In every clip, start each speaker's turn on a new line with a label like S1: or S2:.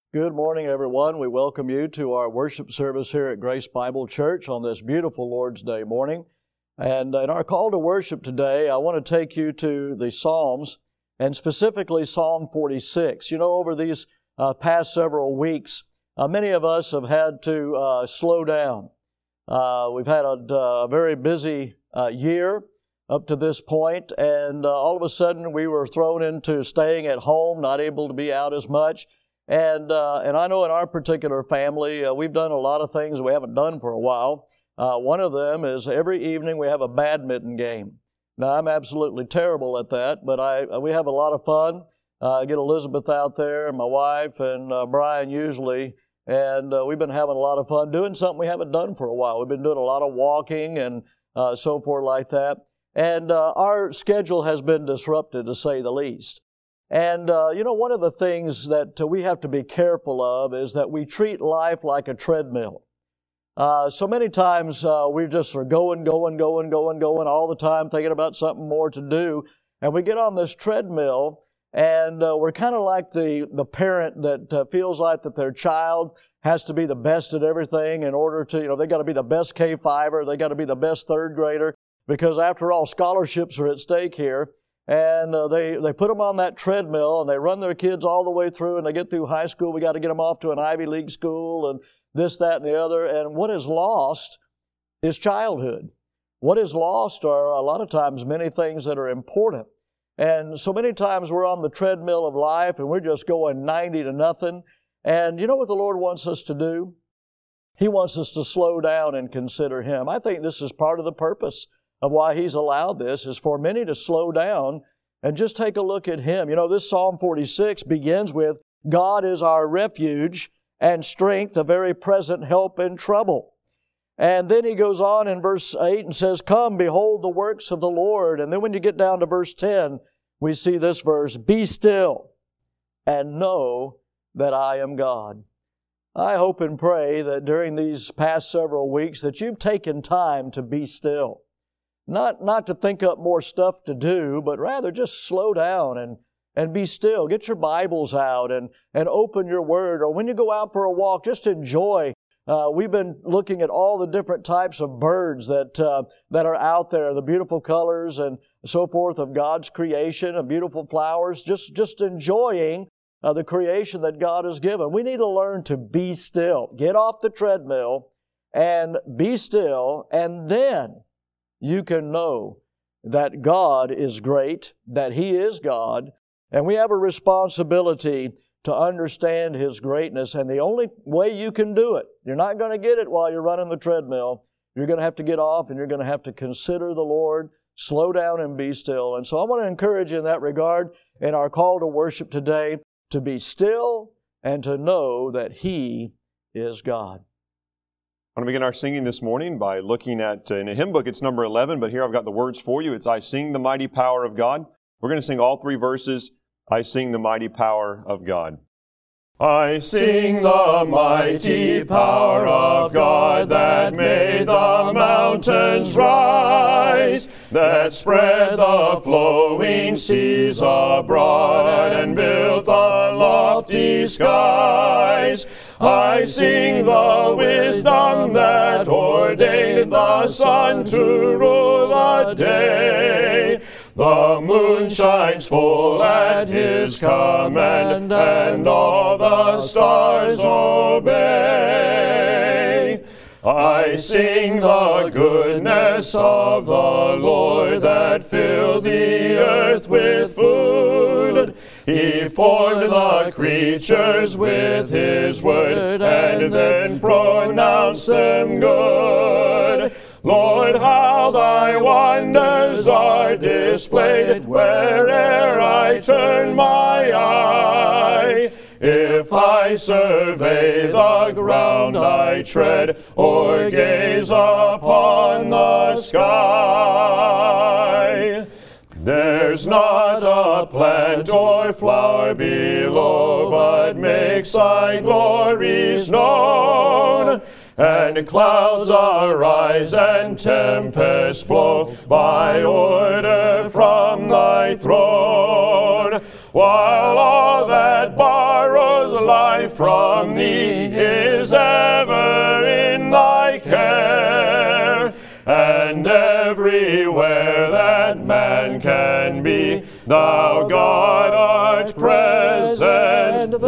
S1: Good morning, everyone. We welcome you to our worship service here at Grace Bible Church on this beautiful Lord's Day morning. And in our call to worship today, I want to take you to the Psalms, and specifically Psalm 46. You know, over these past several weeks, many of us have had to slow down. We've had a very busy year up to this point, and all of a sudden we were thrown into staying at home, not able to be out as much. And I know in our particular family, we've done a lot of things we haven't done for a while. One of them is every evening we have a badminton game. Now, I'm absolutely terrible at that, but we have a lot of fun. I get Elizabeth out there, and my wife, and Brian usually, and we've been having a lot of fun doing something we haven't done for a while. We've been doing a lot of walking and so forth like that. And our schedule has been disrupted, to say the least. And, one of the things that we have to be careful of is that we treat life like a treadmill. So many times we just are going all the time, thinking about something more to do. And we get on this treadmill, and we're kind of like the parent that feels like that their child has to be the best at everything in order to, they got to be the best K-5er, they got to be the best third grader, because after all, scholarships are at stake here. And they put them on that treadmill, and they run their kids all the way through, and they get through high school. We got to get them off to an Ivy League school, and this, that, and the other. And what is lost is childhood. What is lost are a lot of times many things that are important. And so many times we're on the treadmill of life, and we're just going 90 to nothing. And you know what the Lord wants us to do? He wants us to slow down and consider Him. I think this is part of the purpose of why He's allowed this, is for many to slow down and just take a look at Him. This Psalm 46 begins with, God is our refuge and strength, a very present help in trouble. And then he goes on in verse 8 and says, come, behold the works of the Lord. And then when you get down to verse 10, we see this verse, be still and know that I am God. I hope and pray that during these past several weeks that you've taken time to be still. Not to think up more stuff to do, but rather just slow down and be still. Get your Bibles out and open your Word. Or when you go out for a walk, just enjoy. We've been looking at all the different types of birds that are out there, the beautiful colors and so forth of God's creation, and beautiful flowers, just enjoying the creation that God has given. We need to learn to be still. Get off the treadmill and be still, and then you can know that God is great, that He is God, and we have a responsibility to understand His greatness. And the only way you can do it, you're not going to get it while you're running the treadmill. You're going to have to get off, and you're going to have to consider the Lord, slow down and be still. And so I want to encourage you in that regard in our call to worship today to be still and to know that He is God.
S2: I want to begin our singing this morning by looking at, in a hymn book, it's number 11, but here I've got the words for you. It's I Sing the Mighty Power of God. We're going to sing all three verses. I sing the mighty power of God. I sing the mighty power of God that made the mountains rise, that spread the flowing seas abroad and built the lofty skies. I sing the wisdom that ordained the sun to rule the day. The moon shines full at His command, and all the stars obey. I sing the goodness of the Lord that filled the earth with food. He formed the creatures with His word, and then pronounced them good. Lord, how Thy wonders are displayed where'er I turn my eye. If I survey the ground I tread, or gaze upon the sky, there's not a plant or flower below, but makes Thy glories known. And clouds arise and tempests flow by order from Thy throne, while all that borrows life from thee is ever in thy care, and everywhere that man can be, thou God art present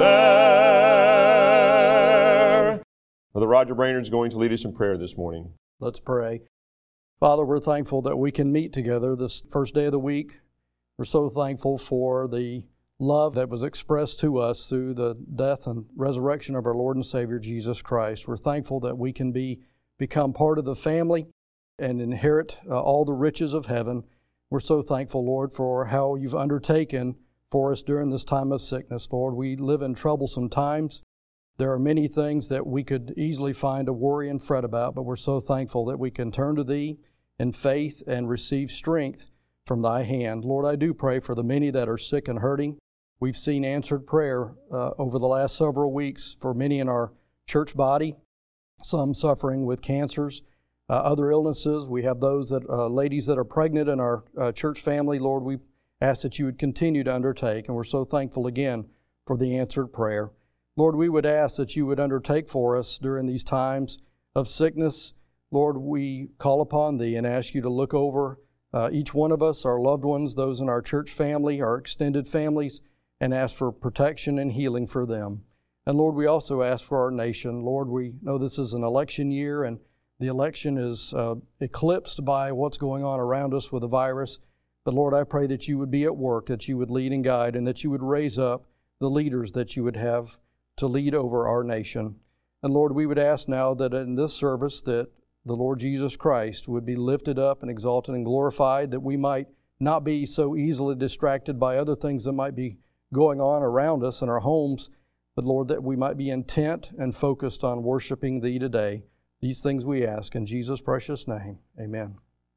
S2: there. Brother Roger Brainerd is going to lead us in prayer this morning.
S1: Let's pray. Father, we're thankful that we can meet together this first day of the week. We're so thankful for the love that was expressed to us through the death and resurrection of our Lord and Savior Jesus Christ. We're thankful that we can become part of the family and inherit all the riches of heaven. We're so thankful, Lord, for how you've undertaken for us during this time of sickness. Lord, we live in troublesome times. There are many things that we could easily find to worry and fret about, but we're so thankful that we can turn to Thee in faith and receive strength from Thy hand. Lord, I do pray for the many that are sick and hurting. We've seen answered prayer over the last several weeks for many in our church body, some suffering with cancers, other illnesses. We have those ladies that are pregnant in our church family. Lord, we ask that you would continue to undertake, and we're so thankful again for the answered prayer. Lord, we would ask that you would undertake for us during these times of sickness. Lord, we call upon Thee and ask you to look over each one of us, our loved ones, those in our church family, our extended families, and ask for protection and healing for them. And Lord, we also ask for our nation. Lord, we know this is an election year, and the election is eclipsed by what's going on around us with the virus. But Lord, I pray that you would be at work, that you would lead and guide, and that you would raise up the leaders that you would have to lead over our nation. And Lord, we would ask now that in this service that the Lord Jesus Christ would be lifted up and exalted and glorified, that we might not be so easily distracted by other things that might be going on around us in our homes, but Lord, that we might be intent and focused on worshiping Thee today. These things we ask in Jesus' precious name. Amen.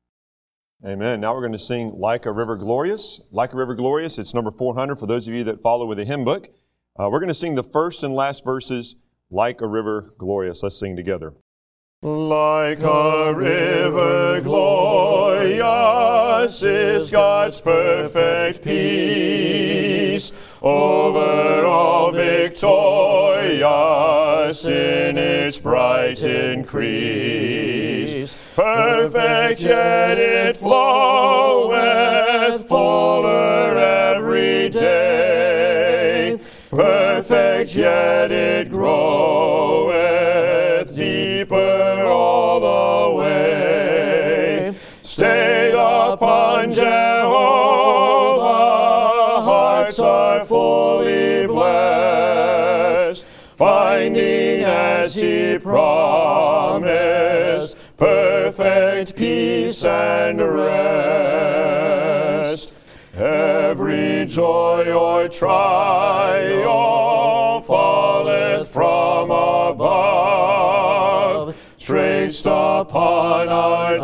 S2: Amen. Now we're going to sing Like a River Glorious. Like a River Glorious, it's number 400 for those of you that follow with a hymn book. We're going to sing the first and last verses, Like a River Glorious. Let's sing together. Like a river glorious is God's perfect peace, over all victorious in its bright increase. Perfect yet it floweth fuller every day. Perfect yet it groweth deeper all the way. Stayed upon Jehovah, hearts are fully blessed, finding as He promised perfect peace and rest. Every joy or trial falleth from above, traced upon our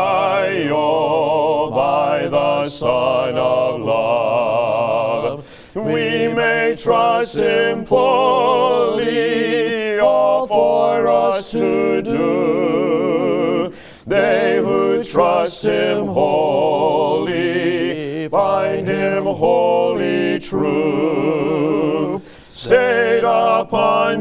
S2: dial by the Son of Love. We may trust Him fully, all for us to do. They who trust Him wholly find Him wholly true. Stayed upon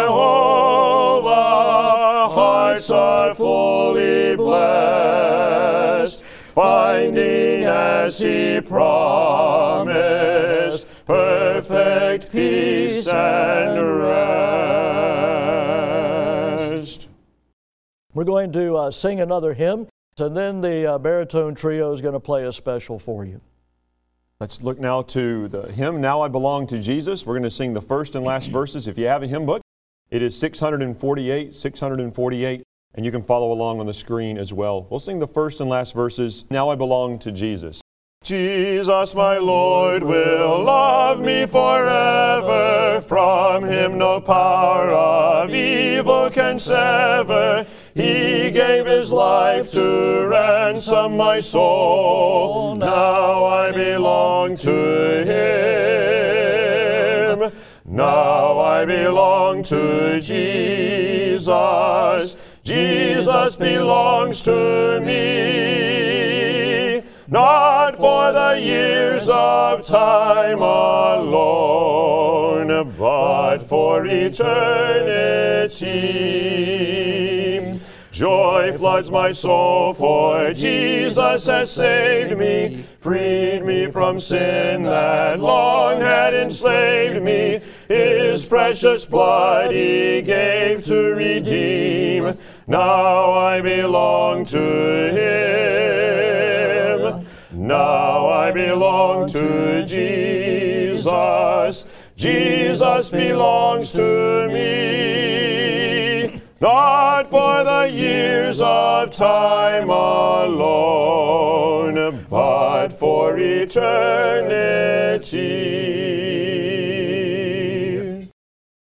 S2: Jehovah, hearts are fully blessed, finding as He promised perfect peace and rest.
S1: We're going to sing another hymn, and then the baritone trio is going to play a special for you.
S2: Let's look now to the hymn, Now I Belong to Jesus. We're going to sing the first and last verses. If you have a hymn book, it is 648, and you can follow along on the screen as well. We'll sing the first and last verses, Now I Belong to Jesus. Jesus, my Lord, will love me forever. From Him no power of evil can sever. He gave His life to ransom my soul. Now I belong to Him. Now I belong to Jesus. Jesus belongs to me. not for the years of time alone, but for eternity. Joy floods my soul, for Jesus has saved me, freed me from sin that long had enslaved me. His precious blood He gave to redeem. Now I belong to Him. Now I belong to Jesus. Jesus belongs to me. Not for the years of time alone, but for eternity.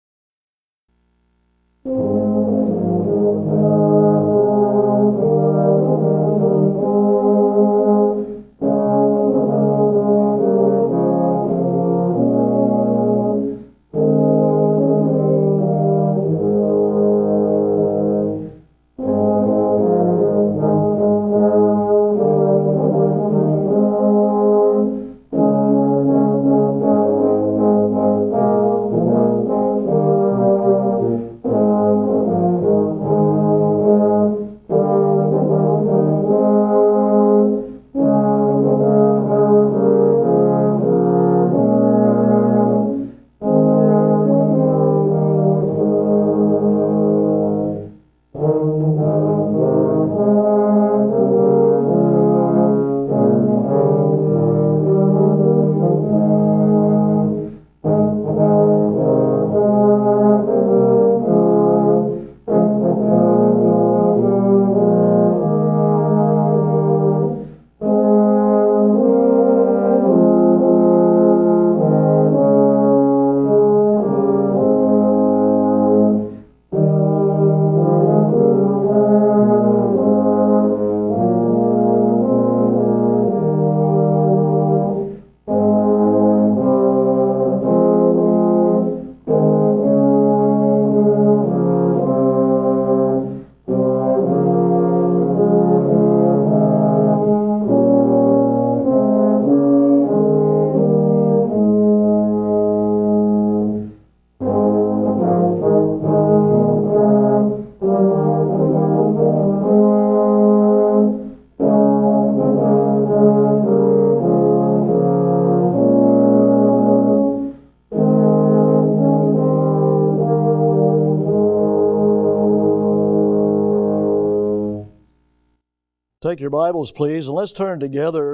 S1: Take your Bibles, please, and let's turn together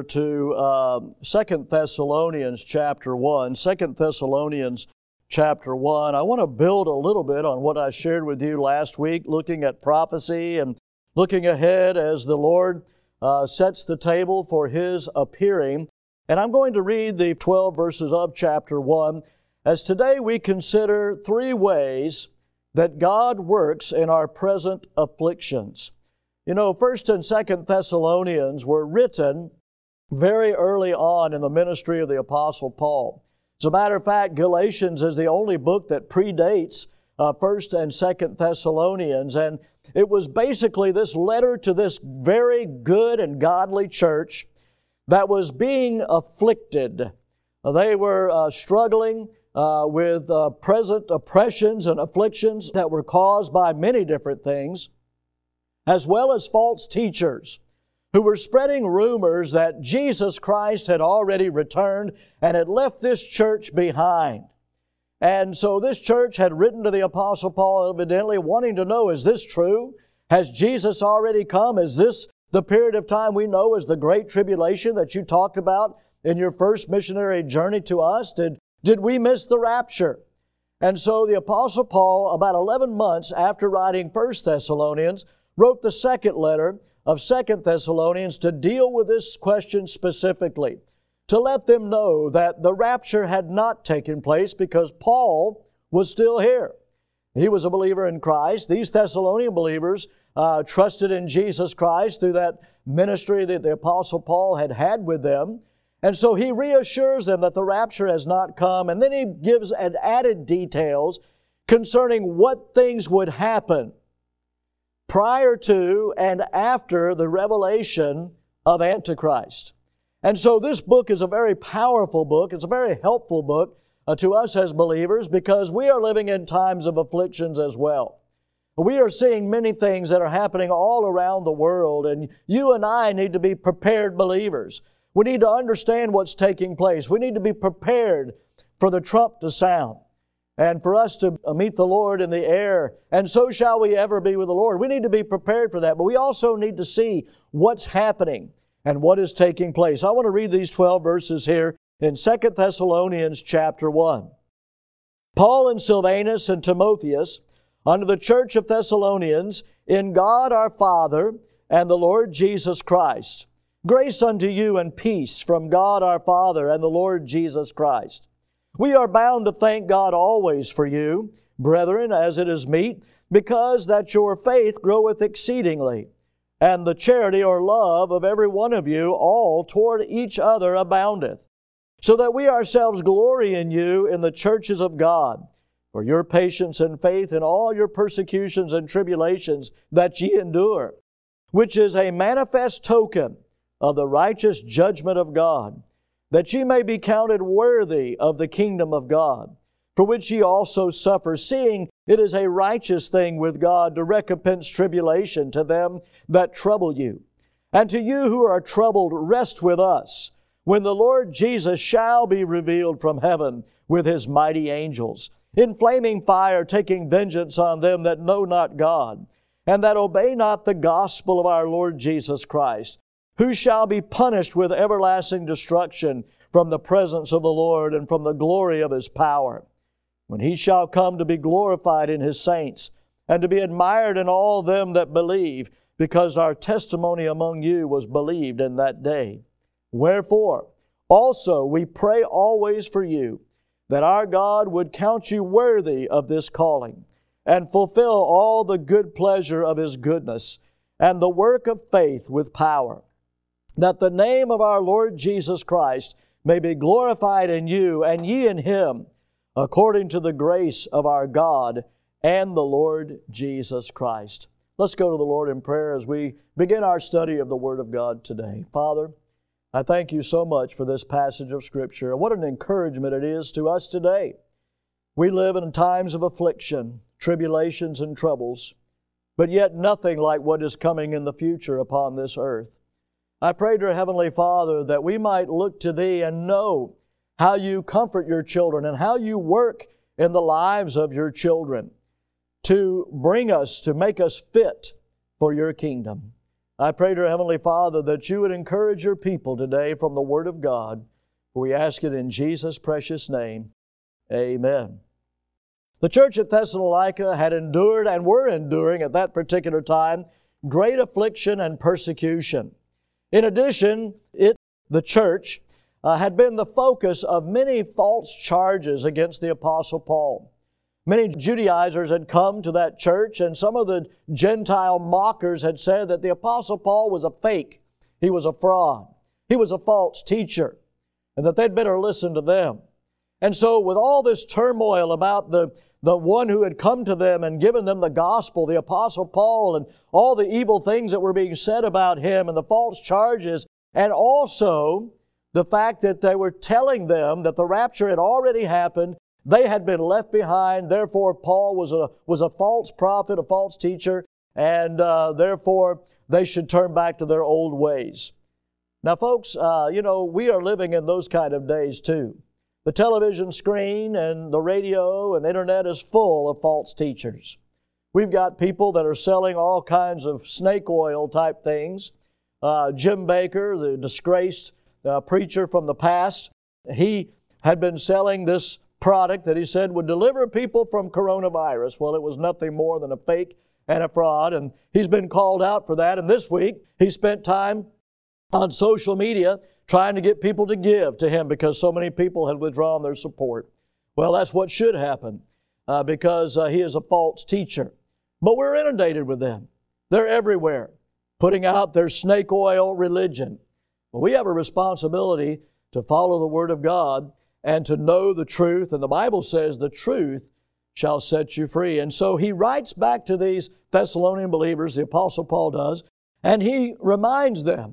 S1: to 2 Thessalonians chapter 1. 2 Thessalonians chapter 1. I want to build a little bit on what I shared with you last week, looking at prophecy and looking ahead as the Lord sets the table for His appearing. And I'm going to read the 12 verses of chapter 1, as today we consider three ways that God works in our present afflictions. You know, 1st and 2nd Thessalonians were written very early on in the ministry of the Apostle Paul. As a matter of fact, Galatians is the only book that predates 1st and 2nd Thessalonians, and it was basically this letter to this very good and godly church that was being afflicted. They were struggling with present oppressions and afflictions that were caused by many different things, as well as false teachers who were spreading rumors that Jesus Christ had already returned and had left this church behind. And so this church had written to the Apostle Paul, evidently wanting to know, is this true? Has Jesus already come? Is this the period of time we know as the Great Tribulation that you talked about in your first missionary journey to us? Did we miss the rapture? And so the Apostle Paul, about 11 months after writing 1 Thessalonians, wrote the second letter of 2 Thessalonians to deal with this question specifically, to let them know that the rapture had not taken place because Paul was still here. He was a believer in Christ. These Thessalonian believers trusted in Jesus Christ through that ministry that the Apostle Paul had with them. And so he reassures them that the rapture has not come, and then he gives added details concerning what things would happen prior to and after the revelation of Antichrist. And so this book is a very powerful book. It's a very helpful book to us as believers because we are living in times of afflictions as well. We are seeing many things that are happening all around the world, and you and I need to be prepared believers. We need to understand what's taking place. We need to be prepared for the trump to sound and for us to meet the Lord in the air, and so shall we ever be with the Lord. We need to be prepared for that, but we also need to see what's happening and what is taking place. I want to read these 12 verses here in 2 Thessalonians chapter 1. Paul and Silvanus and Timotheus, unto the church of Thessalonians, in God our Father and the Lord Jesus Christ. Grace unto you and peace from God our Father and the Lord Jesus Christ. We are bound to thank God always for you, brethren, as it is meet, because that your faith groweth exceedingly, and the charity or love of every one of you all toward each other aboundeth, so that we ourselves glory in you in the churches of God, for your patience and faith in all your persecutions and tribulations that ye endure, which is a manifest token of the righteous judgment of God, that ye may be counted worthy of the kingdom of God, for which ye also suffer, seeing it is a righteous thing with God to recompense tribulation to them that trouble you. And to you who are troubled, rest with us, when the Lord Jesus shall be revealed from heaven with His mighty angels, in flaming fire, taking vengeance on them that know not God, and that obey not the gospel of our Lord Jesus Christ, who shall be punished with everlasting destruction from the presence of the Lord and from the glory of His power, when He shall come to be glorified in His saints, and to be admired in all them that believe, because our testimony among you was believed in that day. Wherefore, also we pray always for you, that our God would count you worthy of this calling, and fulfill all the good pleasure of His goodness, and the work of faith with power, that the name of our Lord Jesus Christ may be glorified in you, and ye in Him, according to the grace of our God and the Lord Jesus Christ. Let's go to the Lord in prayer as we begin our study of the Word of God today. Father, I thank you so much for this passage of Scripture. What an encouragement it is to us today. We live in times of affliction, tribulations, and troubles, but yet nothing like what is coming in the future upon this earth. I pray, dear Heavenly Father, that we might look to Thee and know how You comfort Your children and how You work in the lives of Your children to bring us, to make us fit for Your kingdom. I pray, dear Heavenly Father, that You would encourage Your people today from the Word of God. We ask it in Jesus' precious name. Amen. The church at Thessalonica had endured and were enduring at that particular time great affliction and persecution. In addition, the church had been the focus of many false charges against the Apostle Paul. Many Judaizers had come to that church, and some of the Gentile mockers had said that the Apostle Paul was a fake. He was a fraud. He was a false teacher, and that they'd better listen to them. And so with all this turmoil about the one who had come to them and given them the gospel, the Apostle Paul, and all the evil things that were being said about him and the false charges, and also the fact that they were telling them that the rapture had already happened, they had been left behind, therefore Paul was a false prophet, a false teacher, and therefore they should turn back to their old ways. Now folks, we are living in those kind of days too. The television screen and the radio and internet is full of false teachers. We've got people that are selling all kinds of snake oil type things. Jim Baker, the disgraced preacher from the past, he had been selling this product that he said would deliver people from coronavirus. Well, it was nothing more than a fake and a fraud, and he's been called out for that. And this week, he spent time on social media trying to get people to give to him because so many people had withdrawn their support. Well, that's what should happen because he is a false teacher. But we're inundated with them. They're everywhere, putting out their snake oil religion. Well, we have a responsibility to follow the Word of God and to know the truth. And the Bible says the truth shall set you free. And so he writes back to these Thessalonian believers, the Apostle Paul does, and he reminds them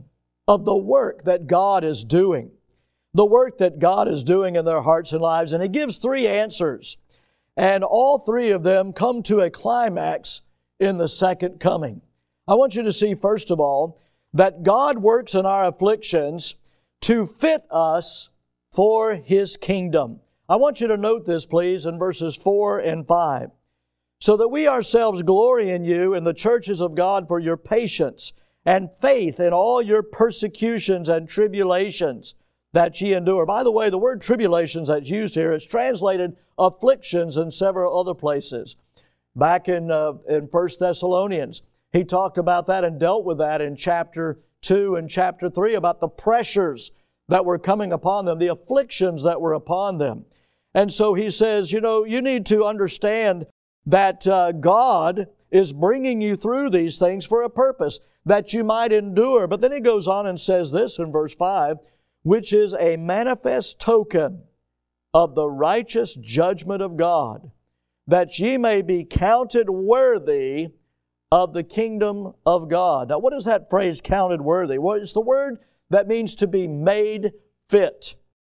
S1: of the work that God is doing. The work that God is doing in their hearts and lives. And He gives three answers. And all three of them come to a climax in the second coming. I want you to see, first of all, that God works in our afflictions to fit us for His kingdom. I want you to note this, please, in verses 4 and 5. So that we ourselves glory in you in the churches of God for your patience and faith in all your persecutions and tribulations that ye endure. By the way, the word tribulations that's used here is translated afflictions in several other places. Back in 1 Thessalonians, he talked about that and dealt with that in chapter 2 and chapter 3 about the pressures that were coming upon them, the afflictions that were upon them. And so he says, you need to understand that God is bringing you through these things for a purpose, that you might endure. But then he goes on and says this in verse 5, which is a manifest token of the righteous judgment of God, that ye may be counted worthy of the kingdom of God. Now, what is that phrase, counted worthy? Well, it's the word that means to be made fit.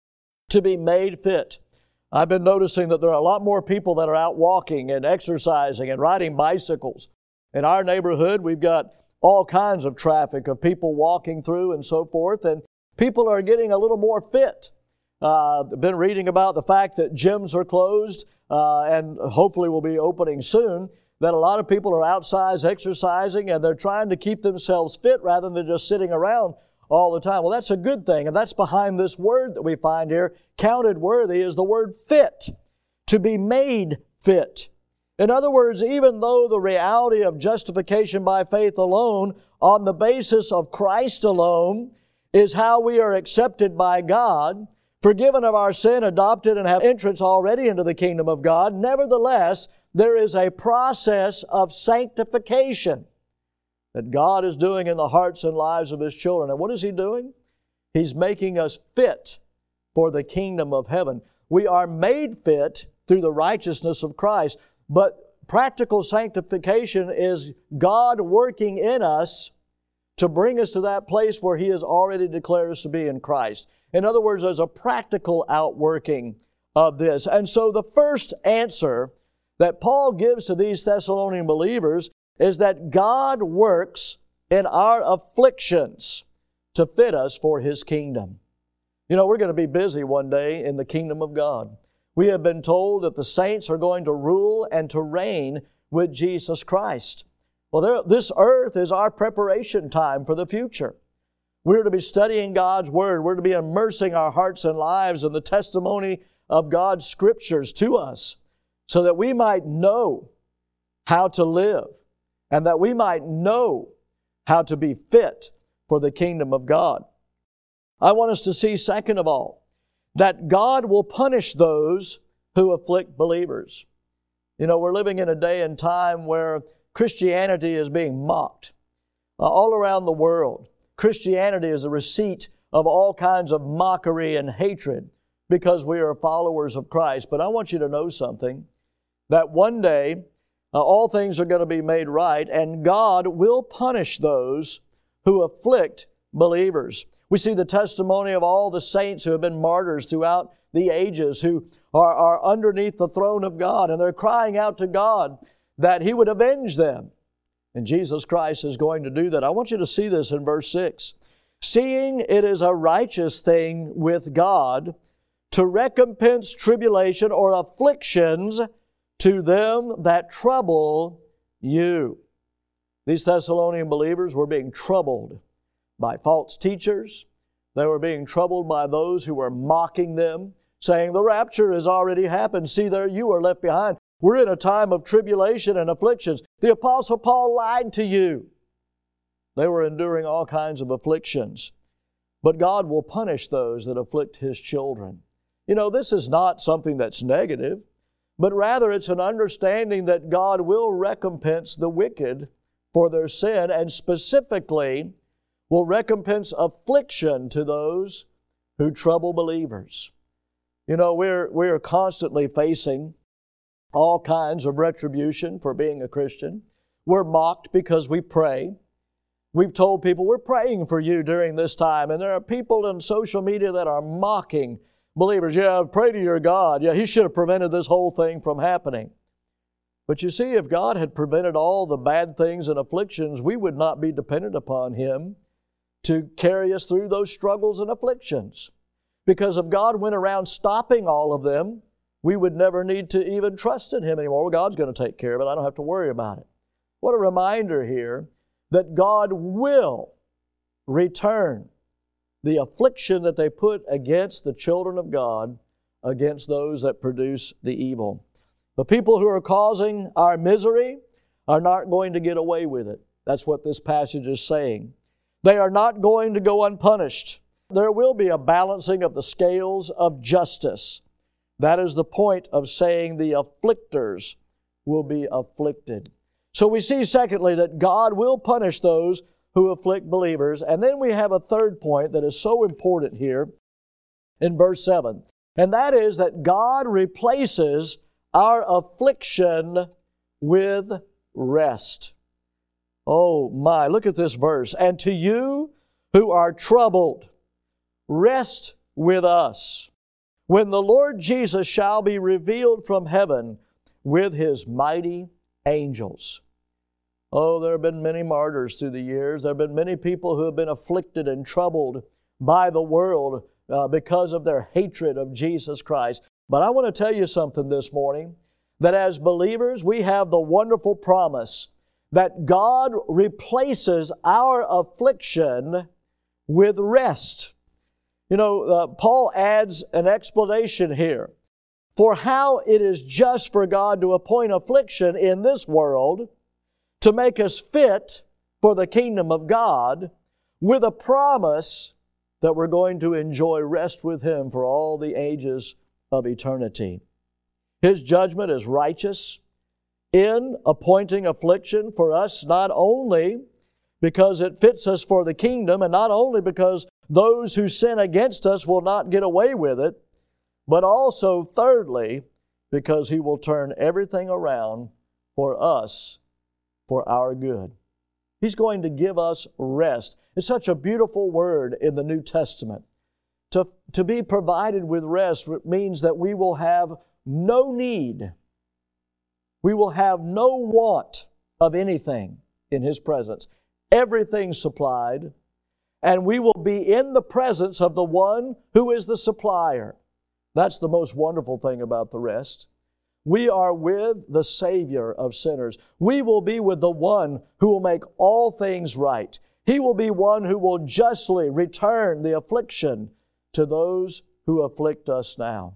S1: To be made fit. I've been noticing that there are a lot more people that are out walking and exercising and riding bicycles. In our neighborhood, we've got all kinds of traffic of people walking through and so forth, and people are getting a little more fit. I've been reading about the fact that gyms are closed and hopefully will be opening soon, that a lot of people are outside exercising and they're trying to keep themselves fit rather than just sitting around all the time. Well, that's a good thing, and that's behind this word that we find here. Counted worthy is the word fit, to be made fit. In other words, even though the reality of justification by faith alone, on the basis of Christ alone, is how we are accepted by God, forgiven of our sin, adopted, and have entrance already into the kingdom of God, nevertheless, there is a process of sanctification that God is doing in the hearts and lives of His children. And what is He doing? He's making us fit for the kingdom of heaven. We are made fit through the righteousness of Christ, but practical sanctification is God working in us to bring us to that place where He has already declared us to be in Christ. In other words, there's a practical outworking of this. And so the first answer that Paul gives to these Thessalonian believers is that God works in our afflictions to fit us for His kingdom. We're going to be busy one day in the kingdom of God. We have been told that the saints are going to rule and to reign with Jesus Christ. Well, this earth is our preparation time for the future. We're to be studying God's Word. We're to be immersing our hearts and lives in the testimony of God's Scriptures to us so that we might know how to live and that we might know how to be fit for the kingdom of God. I want us to see, second of all, that God will punish those who afflict believers. We're living in a day and time where Christianity is being mocked. All around the world, Christianity is a receipt of all kinds of mockery and hatred because we are followers of Christ. But I want you to know something, that one day all things are going to be made right, and God will punish those who afflict believers. We see the testimony of all the saints who have been martyrs throughout the ages, who are underneath the throne of God, and they're crying out to God that He would avenge them. And Jesus Christ is going to do that. I want you to see this in verse 6. Seeing it is a righteous thing with God to recompense tribulation or afflictions to them that trouble you. These Thessalonian believers were being troubled by false teachers. They were being troubled by those who were mocking them, saying, the rapture has already happened. See, there you are left behind. We're in a time of tribulation and afflictions. The Apostle Paul lied to you. They were enduring all kinds of afflictions. But God will punish those that afflict His children. This is not something that's negative, but rather it's an understanding that God will recompense the wicked for their sin, and specifically will recompense affliction to those who trouble believers. We're constantly facing all kinds of retribution for being a Christian. We're mocked because we pray. We've told people we're praying for you during this time, and there are people in social media that are mocking believers. Yeah, pray to your God. Yeah, He should have prevented this whole thing from happening. But you see, if God had prevented all the bad things and afflictions, we would not be dependent upon Him to carry us through those struggles and afflictions. Because if God went around stopping all of them, we would never need to even trust in Him anymore. Well, God's going to take care of it. I don't have to worry about it. What a reminder here that God will return the affliction that they put against the children of God, against those that produce the evil. The people who are causing our misery are not going to get away with it. That's what this passage is saying. They are not going to go unpunished. There will be a balancing of the scales of justice. That is the point of saying the afflictors will be afflicted. So we see, secondly, that God will punish those who afflict believers. And then we have a third point that is so important here in verse 7. And that is that God replaces our affliction with rest. Oh my, look at this verse. And to you who are troubled, rest with us, when the Lord Jesus shall be revealed from heaven with His mighty angels. Oh, there have been many martyrs through the years. There have been many people who have been afflicted and troubled by the world because of their hatred of Jesus Christ. But I want to tell you something this morning, that as believers, we have the wonderful promise that God replaces our affliction with rest. You know, Paul adds an explanation here for how it is just for God to appoint affliction in this world to make us fit for the kingdom of God, with a promise that we're going to enjoy rest with Him for all the ages of eternity. His judgment is righteous in appointing affliction for us, not only because it fits us for the kingdom, and not only because those who sin against us will not get away with it, but also, thirdly, because He will turn everything around for us, for our good. He's going to give us rest. It's such a beautiful word in the New Testament. To be provided with rest means that we will have no need. We will have no want of anything in His presence. Everything supplied, and we will be in the presence of the one who is the supplier. That's the most wonderful thing about the rest. We are with the Savior of sinners. We will be with the one who will make all things right. He will be one who will justly return the affliction to those who afflict us now.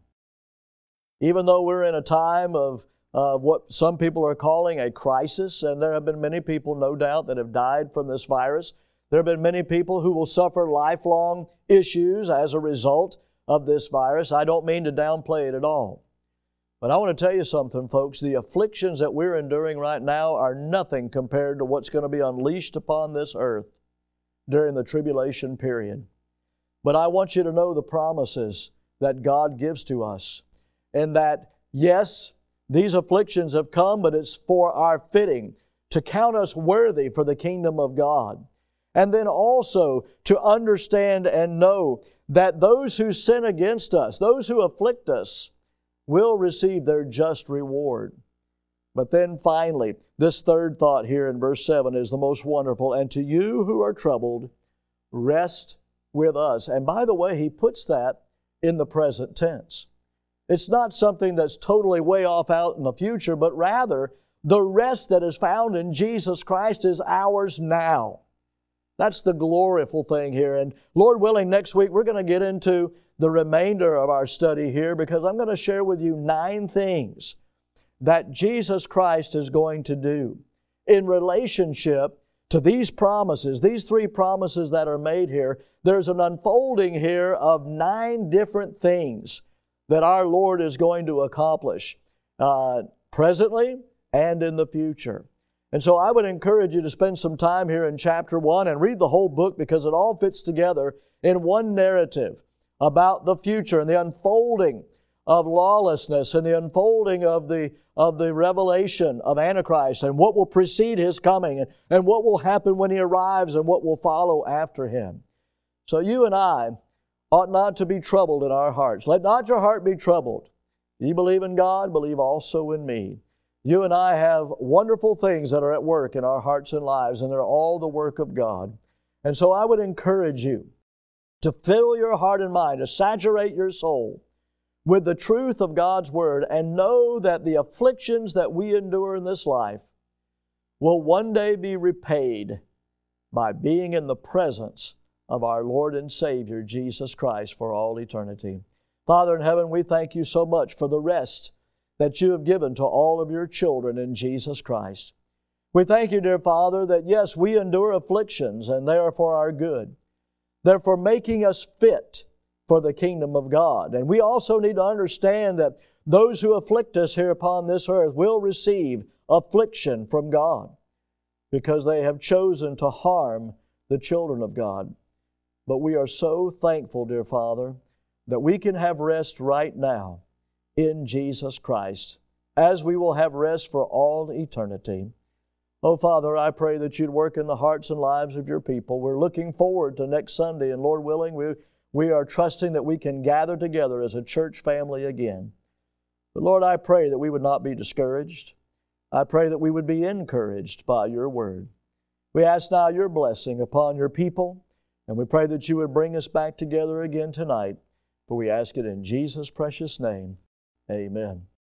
S1: Even though we're in a time of what some people are calling a crisis, and there have been many people, no doubt, that have died from this virus. There have been many people who will suffer lifelong issues as a result of this virus. I don't mean to downplay it at all. But I want to tell you something, folks. The afflictions that we're enduring right now are nothing compared to what's going to be unleashed upon this earth during the tribulation period. But I want you to know the promises that God gives to us, and that, yes, these afflictions have come, but it's for our fitting, to count us worthy for the kingdom of God. And then also to understand and know that those who sin against us, those who afflict us, will receive their just reward. But then finally, this third thought here in verse 7 is the most wonderful. And to you who are troubled, rest with us. And by the way, he puts that in the present tense. It's not something that's totally way off out in the future, but rather the rest that is found in Jesus Christ is ours now. That's the gloriful thing here. And Lord willing, next week we're going to get into the remainder of our study here, because I'm going to share with you 9 things that Jesus Christ is going to do in relationship to these promises, these 3 promises that are made here. There's an unfolding here of 9 different things that our Lord is going to accomplish presently and in the future. And so I would encourage you to spend some time here in chapter 1 and read the whole book, because it all fits together in one narrative about the future and the unfolding lawlessness and the unfolding of the revelation of Antichrist and what will precede His coming and what will happen when He arrives and what will follow after Him. So you and I ought not to be troubled in our hearts. Let not your heart be troubled. You believe in God, believe also in me. You and I have wonderful things that are at work in our hearts and lives, and they're all the work of God. And so I would encourage you to fill your heart and mind, to saturate your soul with the truth of God's Word, and know that the afflictions that we endure in this life will one day be repaid by being in the presence of our Lord and Savior, Jesus Christ, for all eternity. Father in heaven, we thank You so much for the rest that You have given to all of Your children in Jesus Christ. We thank You, dear Father, that yes, we endure afflictions, and they are for our good. They're for making us fit for the kingdom of God. And we also need to understand that those who afflict us here upon this earth will receive affliction from God because they have chosen to harm the children of God. But we are so thankful, dear Father, that we can have rest right now in Jesus Christ, as we will have rest for all eternity. Oh, Father, I pray that You'd work in the hearts and lives of Your people. We're looking forward to next Sunday, and Lord willing, we are trusting that we can gather together as a church family again. But Lord, I pray that we would not be discouraged. I pray that we would be encouraged by Your Word. We ask now Your blessing upon Your people, and we pray that You would bring us back together again tonight. For we ask it in Jesus' precious name. Amen.